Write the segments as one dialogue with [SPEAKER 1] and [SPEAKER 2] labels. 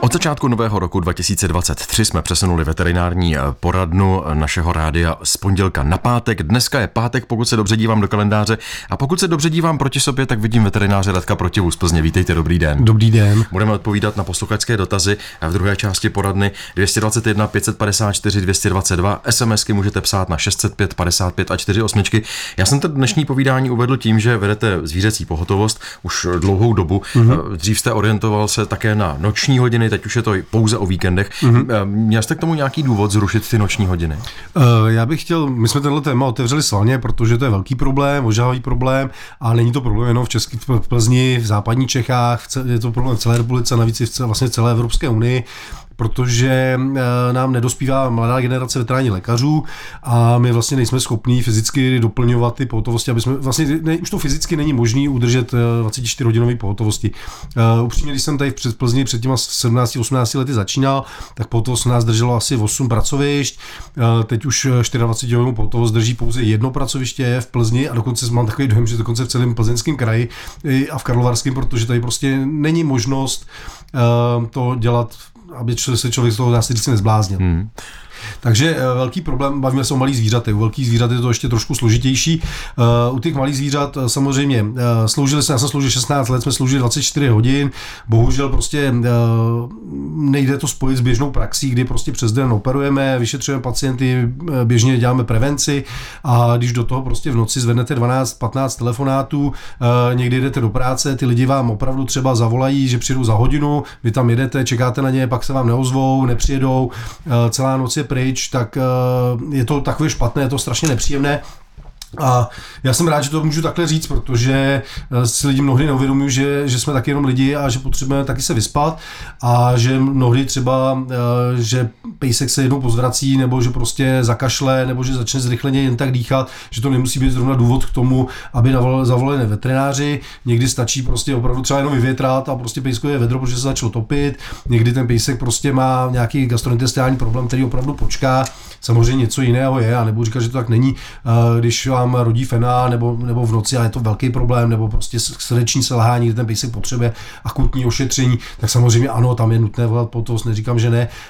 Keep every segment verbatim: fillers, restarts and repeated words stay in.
[SPEAKER 1] Od začátku nového roku dva tisíce dvacet tři jsme přesunuli veterinární poradnu našeho rádia z pondělka na pátek. Dneska je pátek, pokud se dobře dívám do kalendáře, a pokud se dobře dívám proti sobě, tak vidím veterináře Radka Protivu z Plzně. Vítejte, dobrý den.
[SPEAKER 2] Dobrý den.
[SPEAKER 1] Budeme odpovídat na posluchačské dotazy v druhé části poradny. Dvě stě dvacet jedna pět set padesát čtyři dvě stě dvacet dva, SMSky můžete psát na šest set pět padesát pět a čtyři osmičky. Já jsem to dnešní povídání uvedl tím, že vedete zvířecí pohotovost už dlouhou dobu. Mm-hmm. Dřív jste orientoval se také na noční hodiny, teď už je to pouze o víkendech. Mm-hmm. Měl jste k tomu nějaký důvod zrušit ty noční hodiny?
[SPEAKER 2] Uh, já bych chtěl, my jsme tenhle téma otevřeli svalně, protože to je velký problém, ožahavý problém, a není to problém jenom v České v Plzni, v západních Čechách, je to problém v celé republice, navíc i v celé, vlastně v celé Evropské unii, protože nám nedospívá mladá generace veterinárních lékařů a my vlastně nejsme schopní fyzicky doplňovat ty pohotovosti, aby jsme vlastně ne, už to fyzicky není možné udržet dvacetičtyřhodinové pohotovosti. Uh, upřímně, když jsem tady v Plzni před těma sedmnáct osmnáct lety začínal, tak pohotovost nás drželo asi osm pracovišť. Uh, teď už dvacetčtyřhodinovou pohotovost drží pouze jedno pracoviště v Plzni a dokonce mám takový dojem, že dokonce v celém Plzeňském kraji a v Karlovarském, protože tady prostě není možnost uh, to dělat, aby se člověk z toho dá se říct nezbláznil. Hmm. Takže velký problém, bavíme se o malých zvířatech. U velkých zvířat je to ještě trošku složitější. U těch malých zvířat samozřejmě sloužili jsme, já jsem sloužil šestnáct let, jsme sloužili dvacet čtyři hodin. Bohužel prostě nejde to spojit s běžnou praxí, kdy prostě přes den operujeme, vyšetřujeme pacienty, běžně děláme prevenci, a když do toho prostě v noci zvednete dvanáct patnáct telefonátů, někdy jdete do práce, ty lidi vám opravdu třeba zavolají, že přijdou za hodinu, vy tam jedete, čekáte na ně, pak se vám neozvou, nepřijedou, celá noc je pryč, tak je to takové špatné, je to strašně nepříjemné. A já jsem rád, že to můžu takhle říct, protože si lidi mnohdy neuvědomují, že, že jsme taky jenom lidi a že potřebujeme taky se vyspat, a že mnohdy třeba, že pejsek se jednou pozvrací, nebo že prostě zakašle, nebo že začne zrychleně jen tak dýchat, že to nemusí být zrovna důvod k tomu, aby zavolali veterináři. Někdy stačí prostě opravdu třeba jenom vyvětrat a prostě pejsko je vedro, protože se začalo topit. Někdy ten pejsek prostě má nějaký gastrointestinální problém, který opravdu počká. Samozřejmě něco jiného je, a nebudu říkat, že to tak není, když vám rodí fena nebo, nebo v noci a je to velký problém, nebo prostě srdeční selhání, kde ten pejsek potřebuje akutní ošetření, tak samozřejmě ano, tam je nutné volat pohotovost, neříkám, že ne.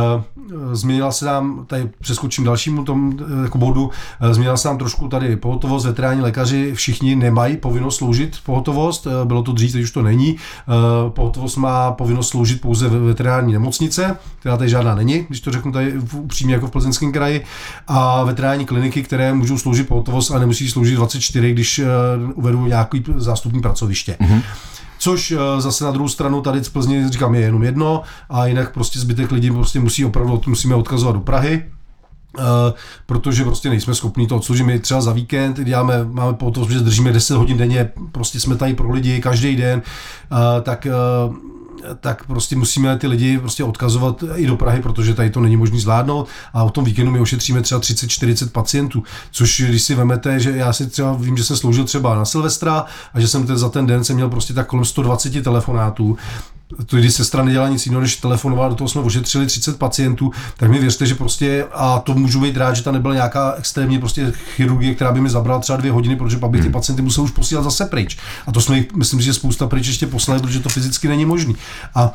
[SPEAKER 2] Změnila se nám, tady přeskočím dalšímu tomu jako bodu, změnila se nám trošku tady pohotovost, veterinární lékaři všichni nemají povinnost sloužit pohotovost, bylo to dřív, teď už to není. Pohotovost má povinnost sloužit pouze ve veterinární nemocnice, která tady žádná není, když to řeknu tady upřímně jako v Plzeňském kraji, a veterinární kliniky, které můžou sloužit pohotovost a nemusí sloužit dvacet čtyři, když uvedu nějaký zástupní pracoviště. Mm-hmm. Což zase na druhou stranu tady v Plzni, říkám, je jenom jedno, a jinak prostě zbytek lidí prostě musí opravdu, musíme odkazovat do Prahy, Uh, protože prostě nejsme schopní to odsloužit. My třeba za víkend děláme, máme pohotovost, že držíme deset hodin denně, prostě jsme tady pro lidi každý den, uh, tak uh, tak prostě musíme ty lidi prostě odkazovat i do Prahy, protože tady to není možné zvládnout, a o tom víkendu my ošetříme třeba třicet čtyřicet pacientů, což když si vemete, že já si třeba vím, že jsem sloužil třeba na Silvestra a že jsem ten, za ten den jsem měl prostě tak kolem sto dvacet telefonátů. To, když sestra nedělala nic jiného, než telefonovala, do toho jsme ošetřili třicet pacientů, tak mi věřte, že prostě, a to můžu být rád, že ta nebyla nějaká extrémně prostě chirurgie, která by mi zabrala třeba dvě hodiny, protože pak by ty pacienty museli už posílat zase pryč. A to jsme, myslím, že spousta pryč ještě poslali, protože to fyzicky není možný. A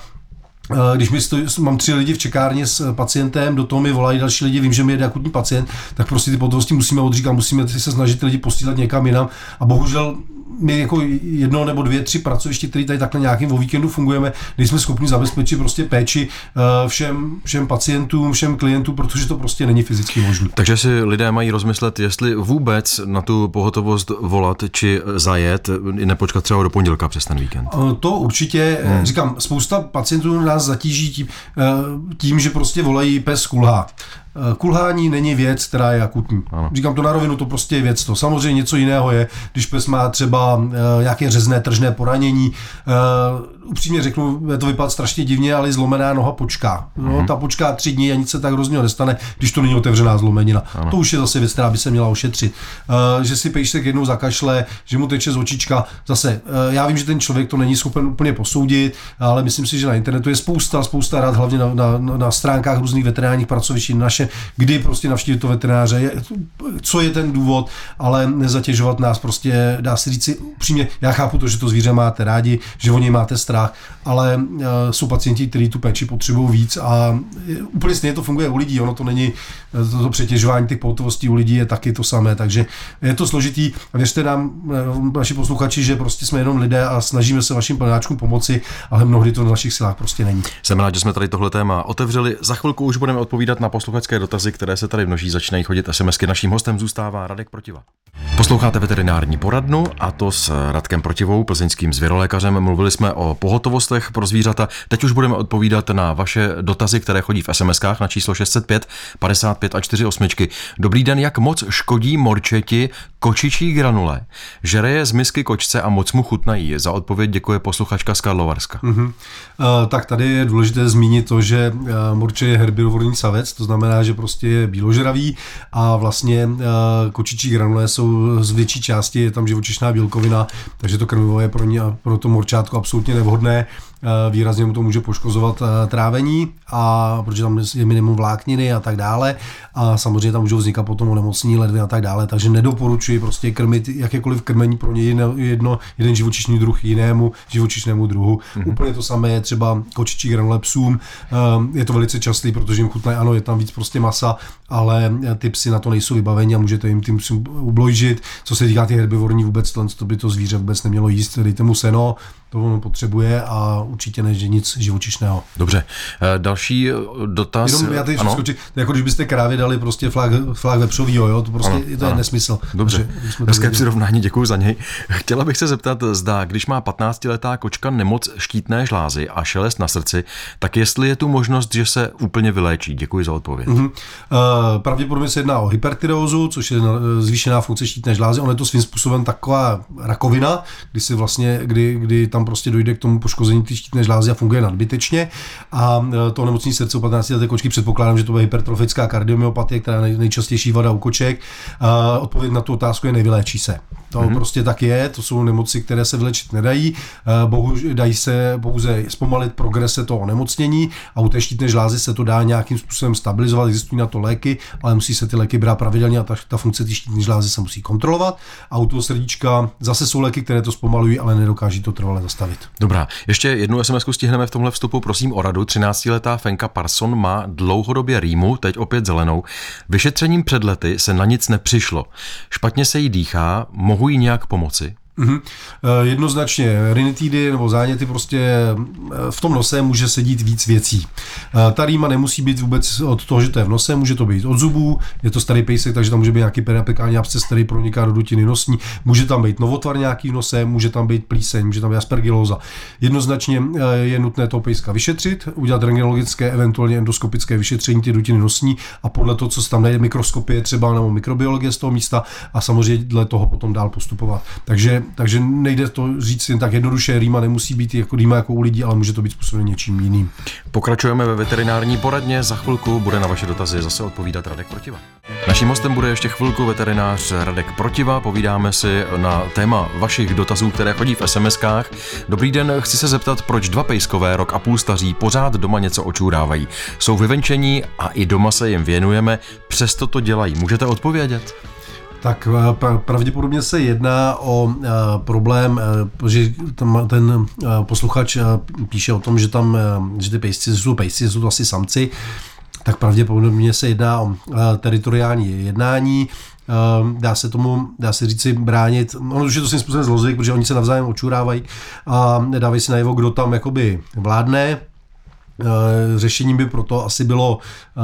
[SPEAKER 2] když mi stoj, mám tři lidi v čekárně s pacientem, do toho mi volají další lidi, vím, že mi jede akutní pacient, tak prostě ty pohotovosti musíme odříkat, musíme se snažit ty lidi posílat někam jinam, a bohužel my jako jedno nebo dvě, tři pracoviště, které tady takhle nějakým o víkendu fungujeme, nejsme schopni zabezpečit prostě péči všem, všem pacientům, všem klientům, protože to prostě není fyzicky možné.
[SPEAKER 1] Takže si lidé mají rozmyslet, jestli vůbec na tu pohotovost volat či zajet, nepočkat třeba do pondělka přes ten víkend.
[SPEAKER 2] To určitě, hmm. říkám, spousta pacientů nás zatíží tím, tím, že prostě volají pes kulhá. Kulhání není věc, která je akutní. Ano. Říkám to na rovinu, to prostě je věc to. Samozřejmě něco jiného je, když pes má třeba uh, nějaké řezné, tržné poranění. Uh, upřímně řeknu, to vypadá strašně divně, ale zlomená noha počká. No, uh-huh. Ta počká tři dny a nic se tak hrozného nestane, když to není otevřená zlomenina. Ano. To už je zase věc, která by se měla ošetřit. Uh, že si pejsek jednou zakašle, že mu teče z očička. Zase, uh, já vím, že ten člověk to není schopen úplně posoudit, ale myslím si, že na internetu je spousta, spousta rád, hlavně na, na, na stránkách různých veterinárních pracovišť naše, kdy prostě navštívit to veterináře, co je ten důvod, ale nezatěžovat nás prostě, dá se říct si upřímně, já chápu to, že to zvíře máte rádi, že o něj máte strach, strach, ale jsou pacienti, kteří tu péči potřebují víc a úplně stejně to funguje u lidí, ono to není, to, to přetěžování těch pohotovostí u lidí je taky to samé, takže je to složitý a věřte nám, naši posluchači, že prostě jsme jenom lidé a snažíme se vašim plnáčkům pomoci, ale mnohdy to na našich silách prostě není.
[SPEAKER 1] Jsem rád, že jsme tady tohle téma otevřeli. Za chvilku už budeme odpovídat na posluchačské dotazy, které se tady množí, začínají chodit SMSky. Naším hostem zůstává Radek Protiva. Posloucháte veterinární poradnu a to s Radkem Protivou, plzeňským zvěrolékařem. Mluvili jsme o pohotovostech pro zvířata. Teď už budeme odpovídat na vaše dotazy, které chodí v SMSkách na číslo šest set pět padesát pět a čtyři osmičky. Dobrý den, jak moc škodí morčeti kočičí granule? Žere je z misky kočce a moc mu chutnají. Za odpověď děkuje posluchačka z Karlovarska.
[SPEAKER 2] Mm-hmm. Uh, tak tady je důležité zmínit to, že uh, morče je herbivorní savec, to znamená, že prostě je bíložravý a vlastně uh, kočičí granule jsou z větší části, je tam živočišná bílkovina, takže to krmivo je pro ně, pro to morčátko absolutně nevhodné. Výrazně mu to může poškozovat trávení, a protože tam je minimum vlákniny a tak dále a samozřejmě tam můžou vznikat potom onemocnění ledvin a tak dále, takže nedoporučuji prostě krmit jakékoliv krmení pro ně jedno, jeden živočišný druh jinému živočišnému druhu. Mm-hmm. Úplně to samé je třeba kočičí granule psům, je to velice častý, protože jim chutná, ano, je tam víc prostě masa, ale ty psy na to nejsou vybaveni a můžete jim tím psům ublojžit. Co se týká ty herbivorní, vůbec to by to zvíře vůbec nemělo jíst, dejte mu seno, to ono potřebuje a určitě než nic živočišného.
[SPEAKER 1] Dobře. Další dotaz.
[SPEAKER 2] Jenom já teď skočím, jako když byste krávě dali prostě flák, flák vepřovýho, jo, to prostě
[SPEAKER 1] ano,
[SPEAKER 2] to je
[SPEAKER 1] ano.
[SPEAKER 2] nesmysl.
[SPEAKER 1] Dobře. Hezké přirovnání, děkuji za něj. Chtěla bych se zeptat, zda, když má patnáctiletá kočka nemoc štítné žlázy a šelest na srdci, tak jestli je tu možnost, že se úplně vyléčí. Děkuji za odpověď.
[SPEAKER 2] Mm-hmm. Uh, pravděpodobně se jedná o hypertyreózu, což je zvýšená funkce štítné žlázy. Ono je to svým způsobem taková rakovina, kdy se vlastně, kdy, kdy tam prostě dojde k tomu poškození té štítné žlázy a funguje nadbytečně. A to onemocnění srdce u patnáctileté kočky předpokládám, že to bude hypertrofická kardiomyopatie, která je nejčastější vada u koček. A odpověď na tu otázku je nevyléčí se. To mm-hmm. prostě tak je, to jsou nemoci, které se vylečit nedají. Bohužel dají se pouze zpomalit progrese toho onemocnění a u té štítné žlázy se to dá nějakým způsobem stabilizovat, existují na to léky, ale musí se ty léky brát pravidelně a ta, ta funkce té štítné žlázy se musí kontrolovat. A u toho srdíčka zase jsou léky, které to zpomalují, ale nedokáží to trvale zastavit.
[SPEAKER 1] Dobrá, ještě jednu SMSku stihneme v tomhle vstupu, prosím o radu. třináctiletá Fenka Parson má dlouhodobě rýmu, teď opět zelenou. Vyšetřením před lety se na nic nepřišlo. Špatně se jí dýchá, mohu jí nějak pomoci?
[SPEAKER 2] Mm-hmm. Jednoznačně rinitidy nebo záněty prostě v tom nose může sedít víc věcí. Ta rýma nemusí být vůbec od toho, že to je v nose, může to být od zubů, je to starý pejsek, takže tam může být nějaký periapekální absces, který proniká do dutiny nosní, může tam být novotvar nějaký v nose, může tam být plíseň, může tam být aspergilóza. Jednoznačně je nutné toho pejska vyšetřit, udělat rentgenologické, eventuálně endoskopické vyšetření ty dutiny nosní a podle toho, co se tam najde, mikroskopie třeba nebo mikrobiologie z toho místa a samozřejmě dle toho potom dál postupovat. Takže Takže nejde to říct jen tak jednoduše, rýma nemusí být jako rýma jako u lidí, ale může to být způsobeno něčím jiným.
[SPEAKER 1] Pokračujeme ve veterinární poradně, za chvilku bude na vaše dotazy zase odpovídat Radek Protiva. Naším hostem bude ještě chvilku veterinář Radek Protiva, povídáme si na téma vašich dotazů, které chodí v SMSkách. Dobrý den, chci se zeptat, proč dva pejskové, rok a půl staří, pořád doma něco očůrávají. Jsou vyvenčení a i doma se jim věnujeme, přesto to dělají. Můžete odpovědět?
[SPEAKER 2] Tak pravděpodobně se jedná o problém, že tam ten posluchač píše o tom, že tam, že ty pejsci jsou pejsci, jsou to asi samci, tak pravděpodobně se jedná o teritoriální jednání. Dá se tomu, dá se říci, bránit, ono už je to svým způsobem zlozvyk, protože oni se navzájem očurávají a nedávají si najevo, kdo tam jakoby vládne. Řešením by proto asi bylo,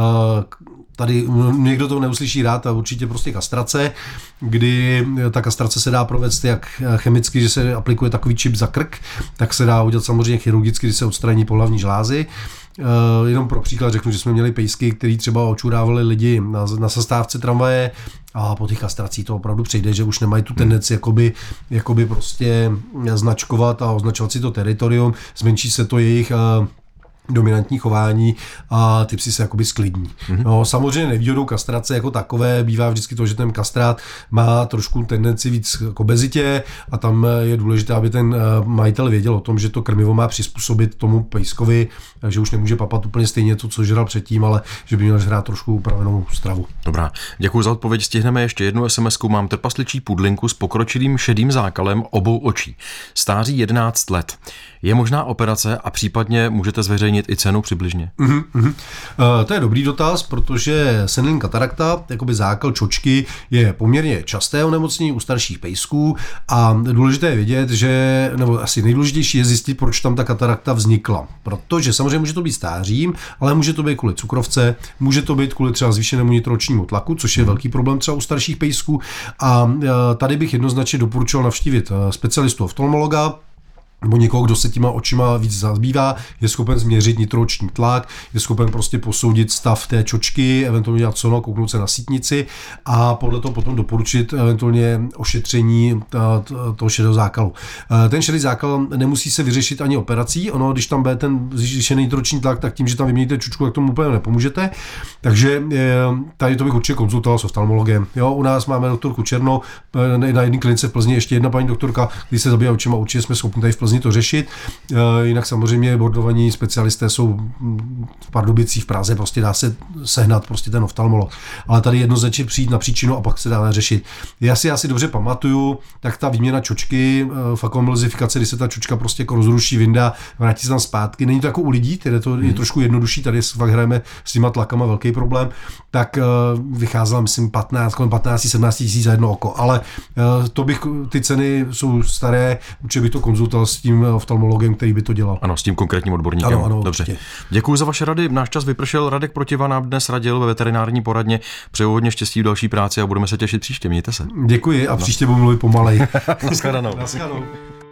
[SPEAKER 2] tady někdo to neuslyší rád, a určitě prostě kastrace, kdy ta kastrace se dá provést jak chemicky, že se aplikuje takový čip za krk, tak se dá udělat samozřejmě chirurgicky, kdy se odstraní pohlavní žlázy. Uh, jenom pro příklad řeknu, že jsme měli pejsky, který třeba očurávali lidi na, na zastávce tramvaje a po těch kastracích to opravdu přejde, že už nemají tu tendenci jakoby, jakoby prostě značkovat a označovat si to teritorium, zmenší se to jejich uh, dominantní chování a ty psi se jakoby sklidní. Mm-hmm. No, samozřejmě nevýhodou kastrace jako takové bývá vždycky to, že ten kastrát má trošku tendenci víc k obezitě a tam je důležité, aby ten majitel věděl o tom, že to krmivo má přizpůsobit tomu pejskovi, že už nemůže papat úplně stejně to, co žral předtím, ale že by měl žrát trošku upravenou stravu.
[SPEAKER 1] Dobrá, děkuji za odpověď. Stihneme ještě jednu SMSku. Mám trpasličí pudlinku s pokročilým šedým zákalem obou očí. Stáří jedenáct let. Je možná operace a případně můžete zveřejnit i cenu přibližně?
[SPEAKER 2] Mm-hmm. Uh, to je dobrý dotaz, protože senilní katarakta, jakoby zákal čočky, je poměrně časté onemocnění u starších pejsků a důležité je vědět, že, nebo asi nejdůležitější je zjistit, proč tam ta katarakta vznikla. Protože samozřejmě může to být stářím, ale může to být kvůli cukrovce, může to být kvůli třeba zvýšenému nitročnímu tlaku, což je velký problém třeba u starších pejsků. A tady bych jednoznačně doporučoval navštívit specialistu oftalmologa, nebo někoho, kdo se těma očima víc zabývá, je schopen změřit nitroční tlak, je schopen prostě posoudit stav té čočky, eventuálně dělat sono, kouknout se na sítnici a podle toho potom doporučit eventuálně ošetření toho šedého zákalu. Ten šedý zákal nemusí se vyřešit ani operací, ono, když tam bude ten zvýšený nitroční tlak, tak tím, že tam vyměníte čočku, tak tomu úplně nepomůžete. Takže tady to bych určitě konzultoval s oftalmologem. Jo, u nás máme doktorku Černo, na jedné klinice v Plzni ještě jedna paní doktorka, když se zabývá očima, určitě jsme schopni tady v Plzni to řešit. Jinak samozřejmě bordovaní specialisté jsou v Pardubicích, v Praze, prostě dá se sehnat prostě ten oftalmolog. Ale tady jednoznačně přijít na příčinu a pak se dá řešit. Já si asi dobře pamatuju, tak ta výměna čočky, fakomilzifikace, kdy se ta čočka prostě jako rozruší, vyndá, vrátí se tam zpátky. Není to jako u lidí, které to je trošku jednodušší, tady fakt hrajeme s těma tlakama velký problém, tak vycházela, myslím, patnáct, kolem patnáct sedmnáct tisíc za jedno oko. Ale to bych, ty ceny jsou staré, určitě bych to konzultoval s tím oftalmologem, který by to dělal.
[SPEAKER 1] Ano, s tím konkrétním odborníkem.
[SPEAKER 2] Ano, ano,
[SPEAKER 1] dobře.
[SPEAKER 2] Určitě.
[SPEAKER 1] Děkuji za vaše rady. Náš čas vypršel. Radek Protiva nám dnes radil ve veterinární poradně. Přeju hodně štěstí v další práci a budeme se těšit příště. Mějte se.
[SPEAKER 2] Děkuji a příště budu mluvit pomalej.
[SPEAKER 1] Naschledanou.
[SPEAKER 2] Naschledanou.